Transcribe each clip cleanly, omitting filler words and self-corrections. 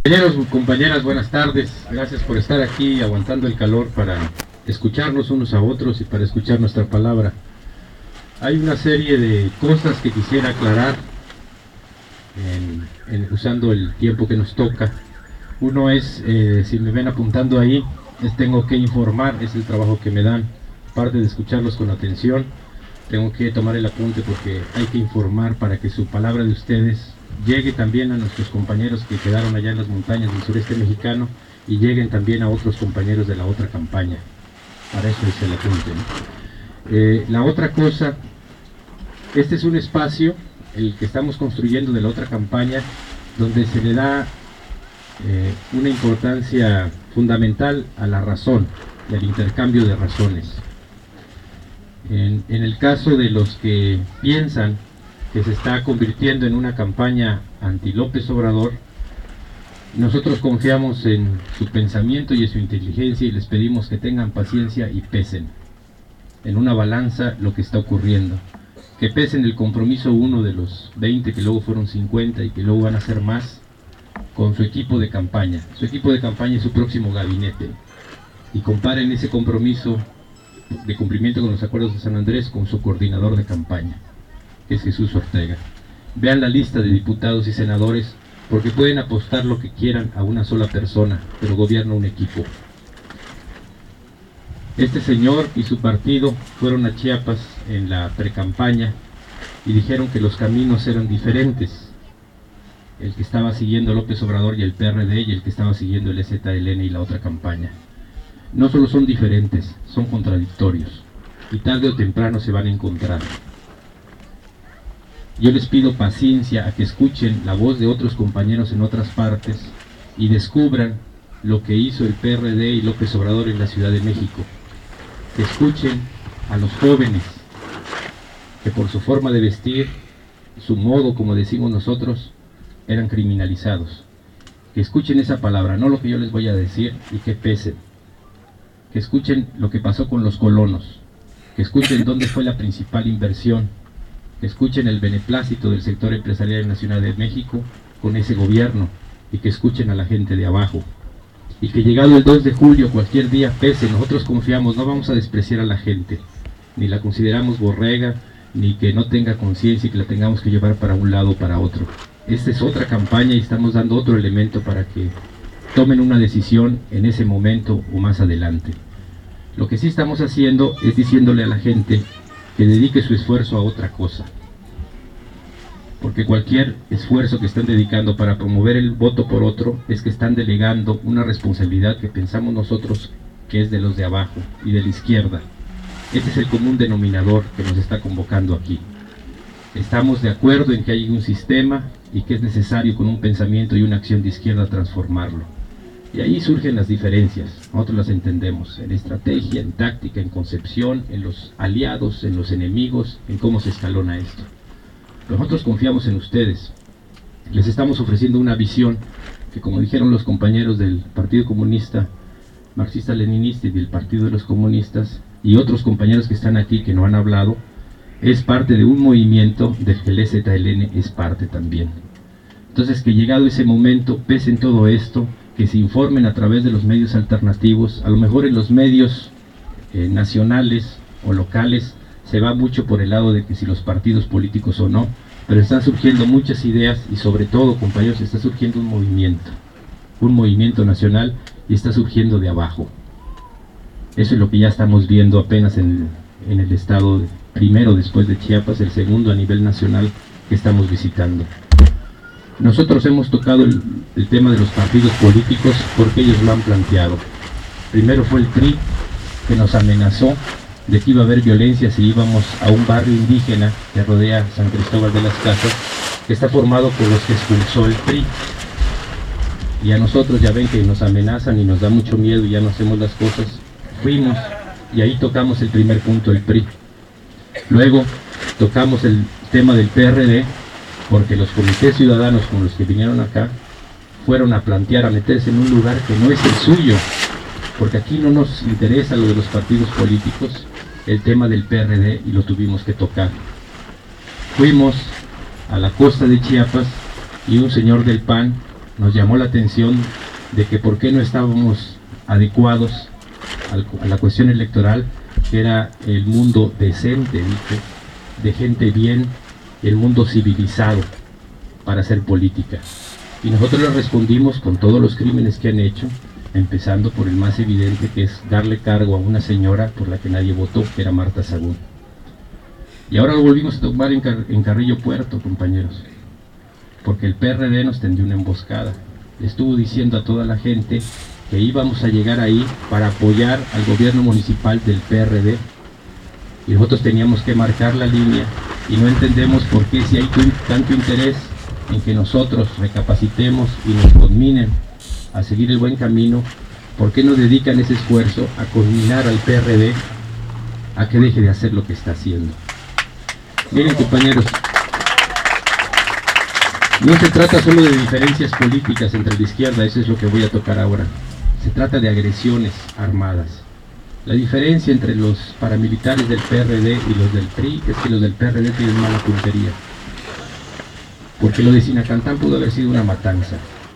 Compañeros, compañeras, buenas tardes. Gracias por estar aquí aguantando el calor para escucharnos unos a otros y para escuchar nuestra palabra. Hay una serie de cosas que quisiera aclarar usando el tiempo que nos toca. Uno es, si me ven apuntando ahí, tengo que informar, es el trabajo que me dan. Aparte de escucharlos con atención, tengo que tomar el apunte porque hay que informar para que su palabra de ustedes llegue también a nuestros compañeros que quedaron allá en las montañas del sureste mexicano y lleguen también a otros compañeros de la otra campaña. Para eso es el apunte, ¿no? La otra cosa, este es un espacio, el que estamos construyendo de la otra campaña, donde se le da una importancia fundamental a la razón y al intercambio de razones. En el caso de los que piensan que se está convirtiendo en una campaña anti López Obrador, nosotros confiamos en su pensamiento y en su inteligencia y les pedimos que tengan paciencia y pesen en una balanza lo que está ocurriendo, que pesen el compromiso uno de los 20 que luego fueron 50 y que luego van a ser más con su equipo de campaña. Su equipo de campaña es su próximo gabinete, y comparen ese compromiso de cumplimiento con los acuerdos de San Andrés con su coordinador de campaña, que es Jesús Ortega. Vean la lista de diputados y senadores, porque pueden apostar lo que quieran a una sola persona, pero gobierna un equipo. Este señor y su partido fueron a Chiapas en la precampaña y dijeron que los caminos eran diferentes. El que estaba siguiendo López Obrador y el PRD, y el que estaba siguiendo el EZLN y la otra campaña. No solo son diferentes, son contradictorios, y tarde o temprano se van a encontrar. Yo les pido paciencia a que escuchen la voz de otros compañeros en otras partes y descubran lo que hizo el PRD y López Obrador en la Ciudad de México. Que escuchen a los jóvenes, que por su forma de vestir, su modo, como decimos nosotros, eran criminalizados. Que escuchen esa palabra, no lo que yo les voy a decir, y que pesen. Que escuchen lo que pasó con los colonos, que escuchen dónde fue la principal inversión, que escuchen el beneplácito del sector empresarial en la Ciudad de México con ese gobierno, y que escuchen a la gente de abajo. Y que llegado el 2 de julio, cualquier día pese, nosotros confiamos, no vamos a despreciar a la gente, ni la consideramos borrega, ni que no tenga conciencia y que la tengamos que llevar para un lado o para otro. Esta es otra campaña y estamos dando otro elemento para que tomen una decisión en ese momento o más adelante. Lo que sí estamos haciendo es diciéndole a la gente que dedique su esfuerzo a otra cosa, porque cualquier esfuerzo que están dedicando para promover el voto por otro es que están delegando una responsabilidad que pensamos nosotros que es de los de abajo y de la izquierda. Este es el común denominador que nos está convocando aquí. Estamos de acuerdo en que hay un sistema y que es necesario con un pensamiento y una acción de izquierda transformarlo. Y ahí surgen las diferencias, nosotros las entendemos, en estrategia, en táctica, en concepción, en los aliados, en los enemigos, en cómo se escalona esto. Pero nosotros confiamos en ustedes, les estamos ofreciendo una visión que, como dijeron los compañeros del Partido Comunista, Marxista-Leninista y del Partido de los Comunistas, y otros compañeros que están aquí que no han hablado, es parte de un movimiento del que el EZLN es parte también. Entonces, que llegado ese momento, pesen todo esto, que se informen a través de los medios alternativos, a lo mejor en los medios nacionales o locales se va mucho por el lado de que si los partidos políticos o no, pero están surgiendo muchas ideas y sobre todo, compañeros, está surgiendo un movimiento nacional y está surgiendo de abajo. Eso es lo que ya estamos viendo apenas en el estado primero después de Chiapas, el segundo a nivel nacional que estamos visitando. Nosotros hemos tocado el tema de los partidos políticos porque ellos lo han planteado. Primero fue el PRI, que nos amenazó de que iba a haber violencia si íbamos a un barrio indígena que rodea San Cristóbal de las Casas, que está formado por los que expulsó el PRI. Y a nosotros ya ven que nos amenazan y nos da mucho miedo y ya no hacemos las cosas. Fuimos y ahí tocamos el primer punto, el PRI. Luego tocamos el tema del PRD, porque los comités ciudadanos como los que vinieron acá fueron a plantear, a meterse en un lugar que no es el suyo, porque aquí no nos interesa lo de los partidos políticos, el tema del PRD, y lo tuvimos que tocar. Fuimos a la costa de Chiapas y un señor del PAN nos llamó la atención de que por qué no estábamos adecuados a la cuestión electoral, que era el mundo decente, dice, de gente bien, el mundo civilizado para hacer política. Y nosotros le respondimos con todos los crímenes que han hecho, empezando por el más evidente, que es darle cargo a una señora por la que nadie votó, que era Marta Sagún. Y ahora lo volvimos a tomar en Carrillo Puerto, compañeros, porque el PRD nos tendió una emboscada. Le estuvo diciendo a toda la gente que íbamos a llegar ahí para apoyar al gobierno municipal del PRD, y nosotros teníamos que marcar la línea, y no entendemos por qué, si hay tanto interés en que nosotros recapacitemos y nos conminen a seguir el buen camino, ¿por qué no dedican ese esfuerzo a conminar al PRD a que deje de hacer lo que está haciendo? Miren, compañeros, no se trata solo de diferencias políticas entre la izquierda, eso es lo que voy a tocar ahora. Se trata de agresiones armadas. La diferencia entre los paramilitares del PRD y los del PRI es que los del PRD tienen mala puntería. Porque lo de Sinacantán pudo haber sido una matanza.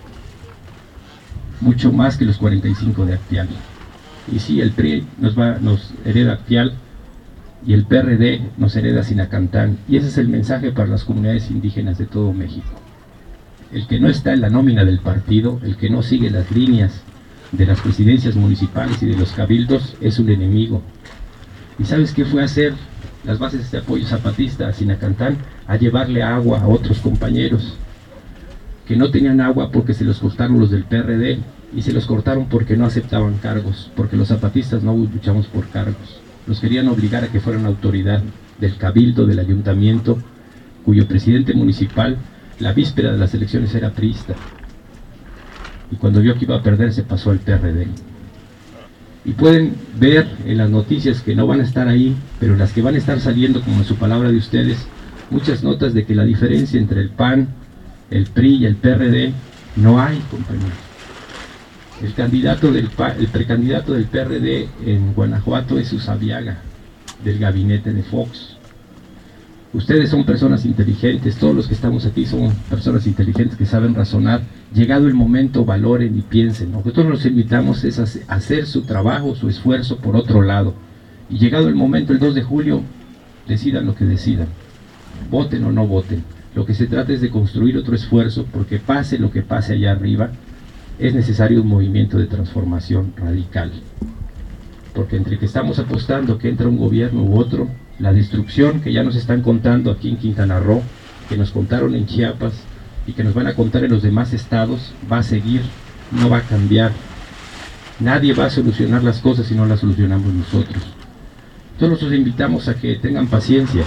Mucho más que los 45 de Actial. Y sí, el PRI nos hereda Actial y el PRD nos hereda Sinacantán. Y ese es el mensaje para las comunidades indígenas de todo México. El que no está en la nómina del partido, el que no sigue las líneas de las presidencias municipales y de los cabildos, es un enemigo. ¿Y sabes qué fue a hacer las bases de apoyo zapatista a Sinacantán? A llevarle agua a otros compañeros que no tenían agua porque se los cortaron los del PRD, y se los cortaron porque no aceptaban cargos, porque los zapatistas no luchamos por cargos. Los querían obligar a que fueran autoridad del cabildo, del ayuntamiento, cuyo presidente municipal la víspera de las elecciones era priista, y cuando vio que iba a perder se pasó al PRD. Y pueden ver en las noticias que no van a estar ahí, pero las que van a estar saliendo, como en su palabra de ustedes, muchas notas de que la diferencia entre el PAN, el PRI y el PRD no hay, compañeros. El precandidato del PRD en Guanajuato es Usabiaga, del gabinete de Fox. Ustedes son personas inteligentes, todos los que estamos aquí somos personas inteligentes que saben razonar. Llegado el momento, valoren y piensen. Nosotros los invitamos es a hacer su trabajo, su esfuerzo por otro lado. Y llegado el momento, el 2 de julio, decidan lo que decidan. Voten o no voten. Lo que se trata es de construir otro esfuerzo, porque pase lo que pase allá arriba, es necesario un movimiento de transformación radical. Porque entre que estamos apostando que entra un gobierno u otro, la destrucción que ya nos están contando aquí en Quintana Roo, que nos contaron en Chiapas y que nos van a contar en los demás estados, va a seguir, no va a cambiar. Nadie va a solucionar las cosas si no las solucionamos nosotros. Entonces los invitamos a que tengan paciencia,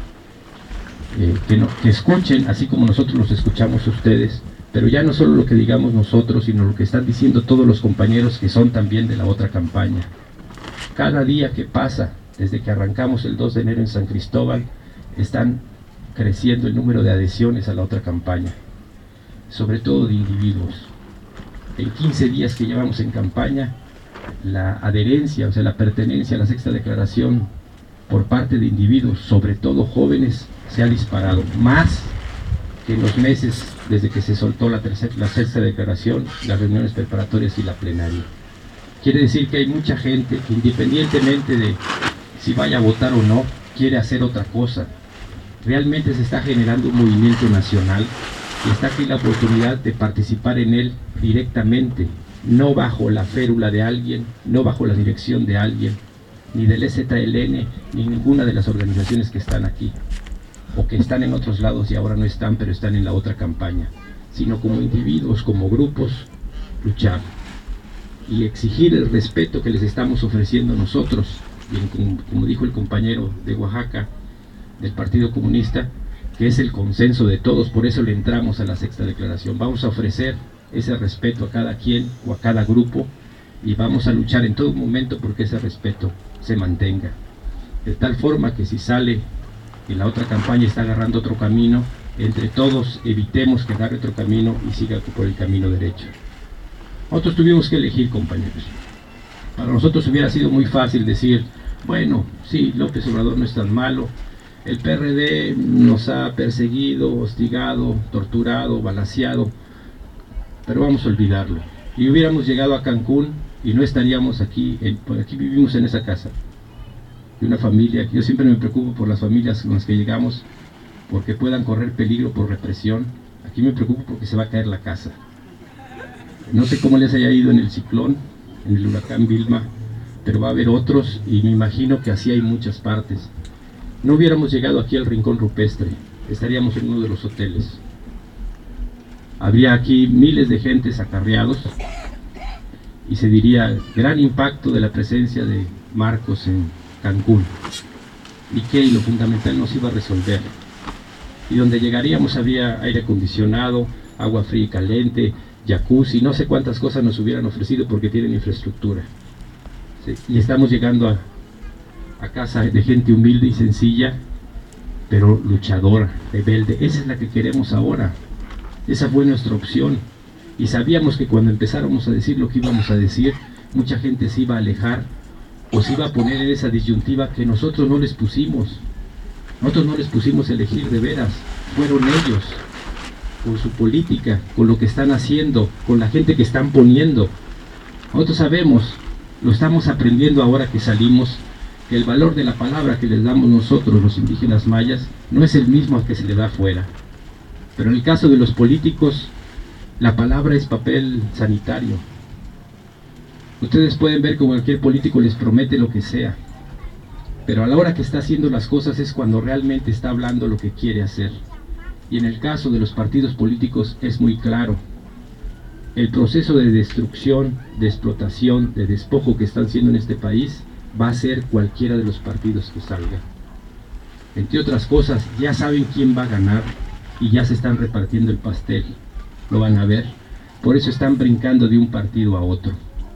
que escuchen así como nosotros los escuchamos a ustedes, pero ya no solo lo que digamos nosotros, sino lo que están diciendo todos los compañeros que son también de la otra campaña. Cada día que pasa, desde que arrancamos el 2 de enero en San Cristóbal, están creciendo el número de adhesiones a la otra campaña, sobre todo de individuos. En 15 días que llevamos en campaña, la adherencia, o sea, la pertenencia a la sexta declaración por parte de individuos, sobre todo jóvenes, se ha disparado, más que en los meses desde que se soltó la sexta declaración, las reuniones preparatorias y la plenaria. Quiere decir que hay mucha gente que, independientemente de si vaya a votar o no, quiere hacer otra cosa. Realmente se está generando un movimiento nacional y está aquí la oportunidad de participar en él directamente, no bajo la férula de alguien, no bajo la dirección de alguien, ni del EZLN, ni ninguna de las organizaciones que están aquí, o que están en otros lados y ahora no están, pero están en la otra campaña, sino como individuos, como grupos, luchar y exigir el respeto que les estamos ofreciendo nosotros. Y como dijo el compañero de Oaxaca, del Partido Comunista, que es el consenso de todos, por eso le entramos a la sexta declaración. Vamos a ofrecer ese respeto a cada quien o a cada grupo, y vamos a luchar en todo momento porque ese respeto se mantenga, de tal forma que si sale que la otra campaña está agarrando otro camino, entre todos evitemos que agarre otro camino y siga por el camino derecho. Nosotros tuvimos que elegir, compañeros. Para nosotros hubiera sido muy fácil decir, bueno, sí, López Obrador no es tan malo, el PRD nos ha perseguido, hostigado, torturado, balaceado, pero vamos a olvidarlo. Y hubiéramos llegado a Cancún y no estaríamos aquí, aquí vivimos en esa casa, de una familia. Yo siempre me preocupo por las familias con las que llegamos, porque puedan correr peligro por represión. Aquí me preocupo porque se va a caer la casa. No sé cómo les haya ido en el ciclón, en el huracán Vilma, pero va a haber otros y me imagino que así hay muchas partes. No hubiéramos llegado aquí al Rincón Rupestre, estaríamos en uno de los hoteles. Habría aquí miles de gentes acarreados y se diría gran impacto de la presencia de Marcos en Cancún. Y que lo fundamental no se iba a resolver. Y donde llegaríamos había aire acondicionado, agua fría y caliente, jacuzzi, no sé cuántas cosas nos hubieran ofrecido porque tienen infraestructura. Sí, y estamos llegando a casa de gente humilde y sencilla, pero luchadora, rebelde. Esa es la que queremos ahora. Esa fue nuestra opción. Y sabíamos que cuando empezáramos a decir lo que íbamos a decir, mucha gente se iba a alejar o se iba a poner en esa disyuntiva que nosotros no les pusimos. Nosotros no les pusimos a elegir de veras, fueron ellos, con su política, con lo que están haciendo, con la gente que están poniendo. Nosotros sabemos, lo estamos aprendiendo ahora que salimos, que el valor de la palabra que les damos nosotros, los indígenas mayas, no es el mismo al que se le da afuera. Pero en el caso de los políticos, la palabra es papel sanitario. Ustedes pueden ver que cualquier político les promete lo que sea, pero a la hora que está haciendo las cosas es cuando realmente está hablando lo que quiere hacer. Y en el caso de los partidos políticos es muy claro. El proceso de destrucción, de explotación, de despojo que están haciendo en este país va a ser cualquiera de los partidos que salga. Entre otras cosas, ya saben quién va a ganar y ya se están repartiendo el pastel. Lo van a ver. Por eso están brincando de un partido a otro.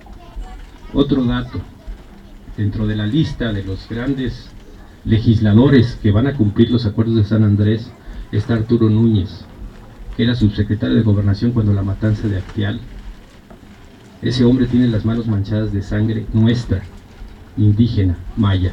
Otro dato. Dentro de la lista de los grandes legisladores que van a cumplir los acuerdos de San Andrés está Arturo Núñez, que era subsecretario de Gobernación cuando la matanza de Acteal. Ese hombre tiene las manos manchadas de sangre nuestra, indígena, maya,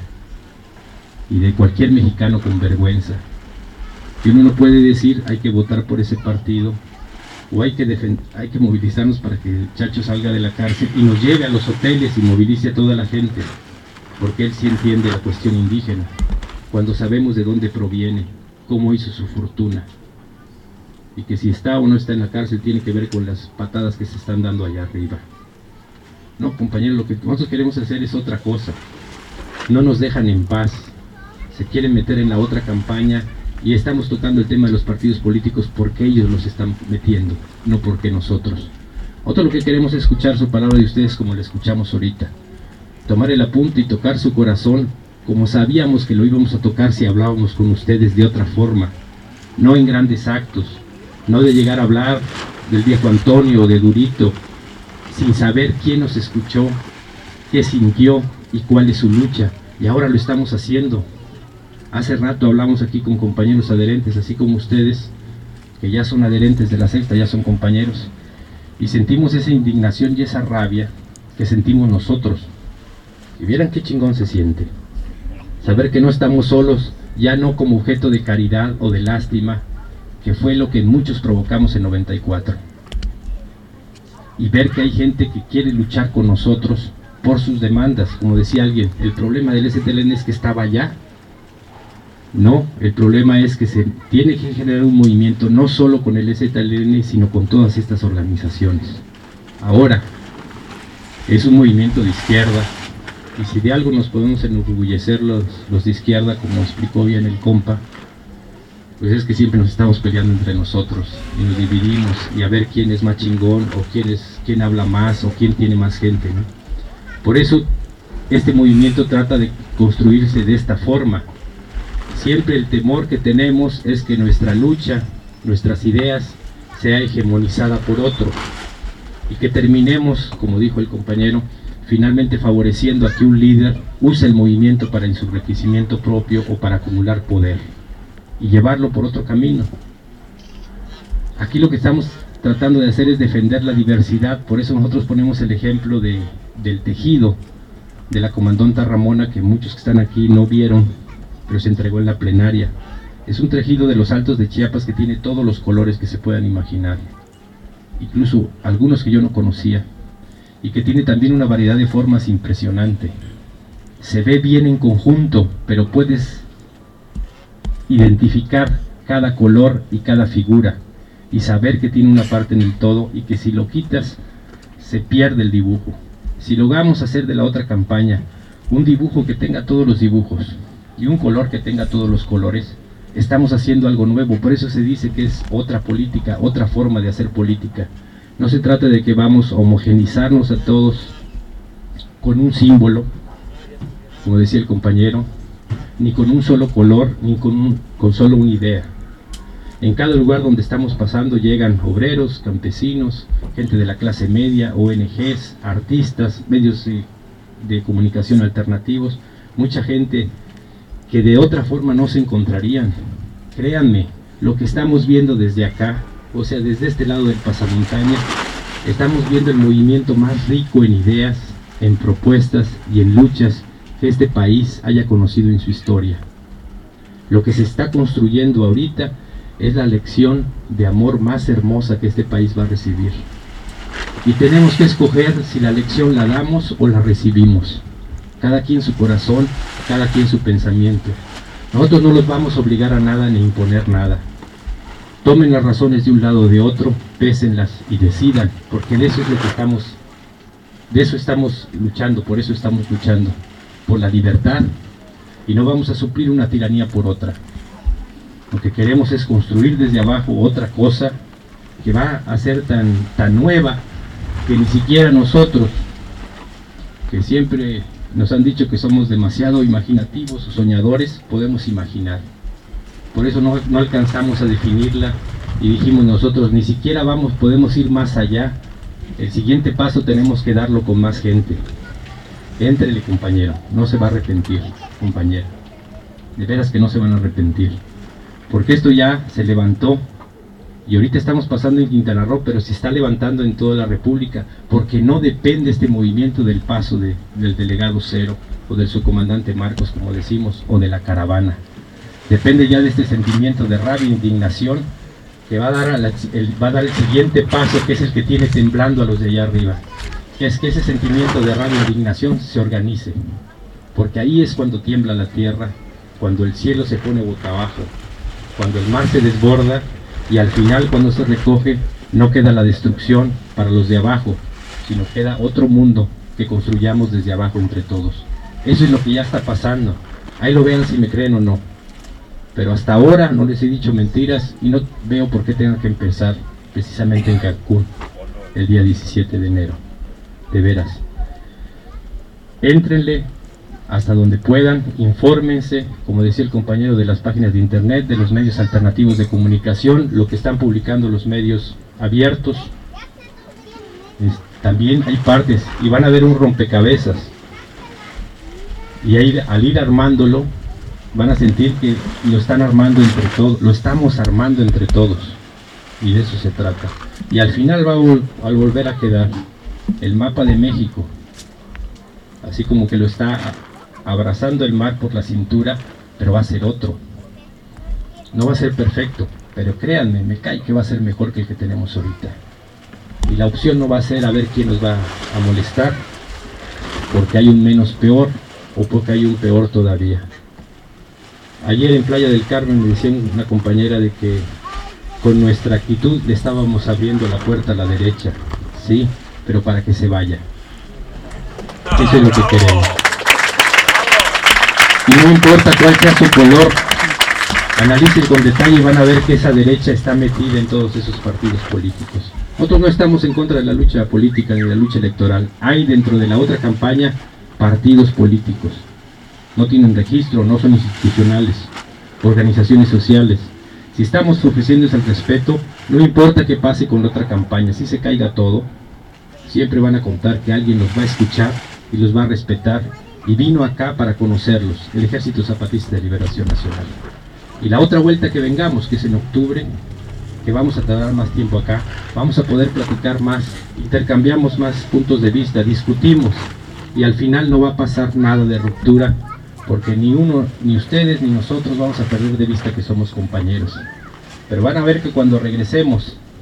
y de cualquier mexicano con vergüenza. Y uno no puede decir hay que votar por ese partido o hay que movilizarnos para que el Chacho salga de la cárcel y nos lleve a los hoteles y movilice a toda la gente, porque él sí entiende la cuestión indígena, cuando sabemos de dónde proviene, cómo hizo su fortuna, y que si está o no está en la cárcel tiene que ver con las patadas que se están dando allá arriba. No, compañeros, lo que nosotros queremos hacer es otra cosa. No nos dejan en paz, se quieren meter en la otra campaña y estamos tocando el tema de los partidos políticos porque ellos los están metiendo, no porque nosotros. Nosotros lo que queremos es escuchar su palabra de ustedes como la escuchamos ahorita, tomar el apunte y tocar su corazón como sabíamos que lo íbamos a tocar si hablábamos con ustedes de otra forma, no en grandes actos, no de llegar a hablar del viejo Antonio o de Durito, sin saber quién nos escuchó, qué sintió y cuál es su lucha, y ahora lo estamos haciendo. Hace rato hablamos aquí con compañeros adherentes, así como ustedes, que ya son adherentes de la sexta, ya son compañeros, y sentimos esa indignación y esa rabia que sentimos nosotros. Y vieran qué chingón se siente, saber que no estamos solos, ya no como objeto de caridad o de lástima, que fue lo que muchos provocamos en 94. Y ver que hay gente que quiere luchar con nosotros por sus demandas. Como decía alguien, el problema del STLN es que estaba allá. No, el problema es que se tiene que generar un movimiento no solo con el STLN, sino con todas estas organizaciones. Ahora, es un movimiento de izquierda, y si de algo nos podemos enorgullecer los de izquierda, como explicó bien el compa, pues es que siempre nos estamos peleando entre nosotros, y nos dividimos, y a ver quién es más chingón, o quién habla más, o quién tiene más gente, ¿no? Por eso, este movimiento trata de construirse de esta forma. Siempre el temor que tenemos es que nuestra lucha, nuestras ideas, sea hegemonizada por otro y que terminemos, como dijo el compañero, finalmente favoreciendo a que un líder use el movimiento para el enriquecimiento propio o para acumular poder y llevarlo por otro camino. Aquí lo que estamos tratando de hacer es defender la diversidad, por eso nosotros ponemos el ejemplo del tejido de la comandanta Ramona, que muchos que están aquí no vieron, pero se entregó en la plenaria. Es un tejido de los Altos de Chiapas que tiene todos los colores que se puedan imaginar. incluso algunos que yo no conocía, y que tiene también una variedad de formas impresionante. Se ve bien en conjunto, pero puedes identificar cada color y cada figura, y saber que tiene una parte en el todo, y que si lo quitas, se pierde el dibujo. Si logramos hacer de la otra campaña un dibujo que tenga todos los dibujos, y un color que tenga todos los colores, estamos haciendo algo nuevo. Por eso se dice que es otra política, otra forma de hacer política. No se trata de que vamos a homogenizarnos a todos con un símbolo, como decía el compañero, ni con un solo color, ni con solo una idea. En cada lugar donde estamos pasando llegan obreros, campesinos, gente de la clase media, ONGs, artistas, medios de comunicación alternativos, mucha gente que de otra forma no se encontrarían. Créanme, lo que estamos viendo desde acá, o sea, desde este lado del pasamontaña, estamos viendo el movimiento más rico en ideas, en propuestas y en luchas que este país haya conocido en su historia. Lo que se está construyendo ahorita es la lección de amor más hermosa que este país va a recibir. Y tenemos que escoger si la lección la damos o la recibimos. Cada quien su corazón, cada quien su pensamiento. Nosotros no los vamos a obligar a nada ni imponer nada. Tomen las razones de un lado o de otro, pésenlas y decidan, porque de eso es lo que estamos luchando, por eso estamos luchando, por la libertad, y no vamos a suplir una tiranía por otra. Lo que queremos es construir desde abajo otra cosa que va a ser tan nueva que ni siquiera nosotros, que siempre nos han dicho que somos demasiado imaginativos o soñadores, podemos imaginar. Por eso no alcanzamos a definirla y dijimos nosotros, ni siquiera podemos ir más allá. El siguiente paso tenemos que darlo con más gente. Éntrele, compañero, no se va a arrepentir, compañero. De veras que no se van a arrepentir. Porque esto ya se levantó y ahorita estamos pasando en Quintana Roo, pero se está levantando en toda la República, porque no depende este movimiento del paso del delegado Cero o del subcomandante Marcos, como decimos, o de la caravana. Depende ya de este sentimiento de rabia e indignación que va a dar el siguiente paso, que es el que tiene temblando a los de allá arriba. Que es que ese sentimiento de rabia e indignación se organice, porque ahí es cuando tiembla la tierra, cuando el cielo se pone boca abajo, cuando el mar se desborda, y al final, cuando se recoge, no queda la destrucción para los de abajo, sino queda otro mundo que construyamos desde abajo entre todos. Eso es lo que ya está pasando. Ahí lo vean si me creen o no. Pero hasta ahora no les he dicho mentiras y no veo por qué tengan que empezar precisamente en Cancún el día 17 de enero. De veras. Éntrenle hasta donde puedan, infórmense, como decía el compañero, de las páginas de internet, de los medios alternativos de comunicación, lo que están publicando los medios abiertos. También hay partes y van a ver un rompecabezas. Y ahí, al ir armándolo, van a sentir que lo están armando entre todos, lo estamos armando entre todos, y de eso se trata. Y al final va a volver a quedar el mapa de México, así como que lo está abrazando el mar por la cintura, pero va a ser otro. No va a ser perfecto, pero créanme, me cae que va a ser mejor que el que tenemos ahorita. Y la opción no va a ser a ver quién nos va a molestar, porque hay un menos peor, o porque hay un peor todavía. Ayer en Playa del Carmen me decía una compañera de que con nuestra actitud le estábamos abriendo la puerta a la derecha, sí, pero para que se vaya. Eso es lo que queremos. Y no importa cuál sea su color, analicen con detalle y van a ver que esa derecha está metida en todos esos partidos políticos. Nosotros no estamos en contra de la lucha política ni de la lucha electoral. Hay dentro de la otra campaña partidos políticos. No tienen registro, no son institucionales, organizaciones sociales. Si estamos ofreciéndoles el respeto, no importa qué pase con la otra campaña, si se caiga todo, siempre van a contar que alguien los va a escuchar y los va a respetar, y vino acá para conocerlos, el Ejército Zapatista de Liberación Nacional. Y la otra vuelta que vengamos, que es en octubre, que vamos a tardar más tiempo acá, vamos a poder platicar más, intercambiamos más puntos de vista, discutimos, y al final no va a pasar nada de ruptura, porque ni uno, ni ustedes, ni nosotros vamos a perder de vista que somos compañeros. Pero van a ver que cuando regresemos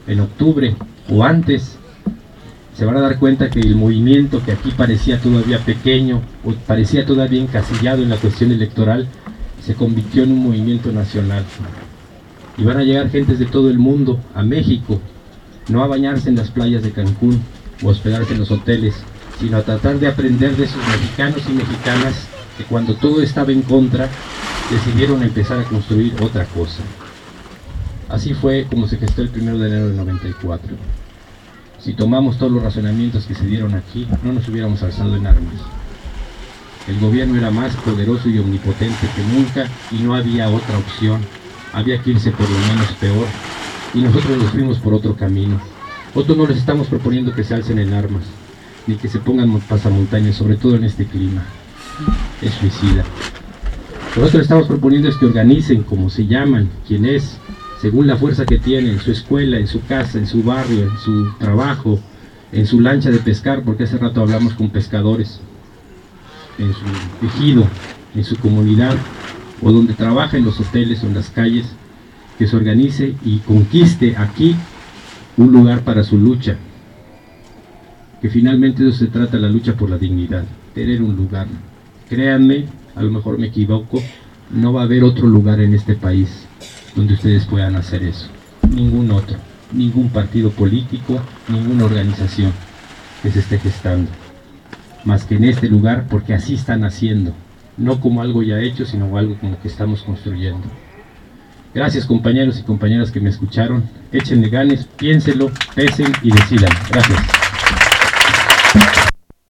en octubre o antes, se van a dar cuenta que el movimiento que aquí parecía todavía pequeño o parecía todavía encasillado en la cuestión electoral, se convirtió en un movimiento nacional. Y van a llegar gentes de todo el mundo a México, no a bañarse en las playas de Cancún o hospedarse en los hoteles, sino a tratar de aprender de esos mexicanos y mexicanas que cuando todo estaba en contra, decidieron empezar a construir otra cosa. Así fue como se gestó el 1 de enero del 94. Si tomamos todos los razonamientos que se dieron aquí, no nos hubiéramos alzado en armas. El gobierno era más poderoso y omnipotente que nunca y no había otra opción. Había que irse por lo menos peor y nosotros nos fuimos por otro camino. Nosotros no les estamos proponiendo que se alcen en armas, ni que se pongan pasamontañas, sobre todo en este clima. Es suicida. Nosotros les estamos proponiendo es que organicen como se llaman, quién es, según la fuerza que tienen, en su escuela, en su casa, en su barrio, en su trabajo, en su lancha de pescar, porque hace rato hablamos con pescadores, en su ejido, en su comunidad, o donde trabaja en los hoteles o en las calles, que se organice y conquiste aquí un lugar para su lucha, que finalmente de eso se trata, la lucha por la dignidad, tener un lugar. Créanme, a lo mejor me equivoco, no va a haber otro lugar en este país donde ustedes puedan hacer eso, ningún otro, ningún partido político, ninguna organización que se esté gestando, más que en este lugar, porque así están haciendo, no como algo ya hecho, sino algo como que estamos construyendo. Gracias compañeros y compañeras que me escucharon, échenle ganas, piénsenlo, pesen y decidan. Gracias.